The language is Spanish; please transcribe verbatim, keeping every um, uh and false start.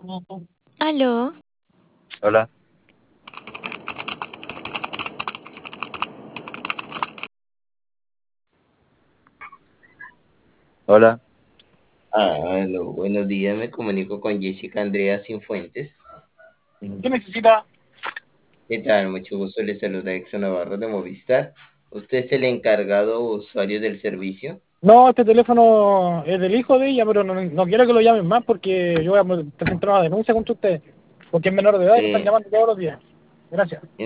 Aló, Hola, hola. Aló, buenos días, me comunico con Jessica Andrea Cienfuentes. ¿Qué necesita? ¿Qué tal? Mucho gusto, le saluda Exxon Navarro de Movistar. ¿Usted es el encargado usuario del servicio? No, este teléfono es del hijo de ella, pero no, no quiero que lo llamen más porque yo voy a presentar una denuncia contra usted, porque es menor de edad y me están Eh, llamando todos los días. Gracias.